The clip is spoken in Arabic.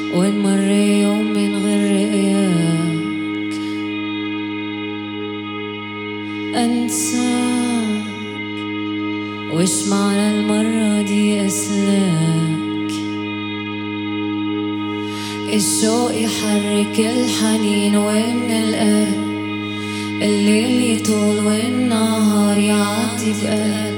وين مر يوم من غير رؤياك أنساك؟ وش معنى المرة دي أسلاك؟ الشوق يحرك الحنين وين القلب، الليل يطول والنهار يعدي بقلب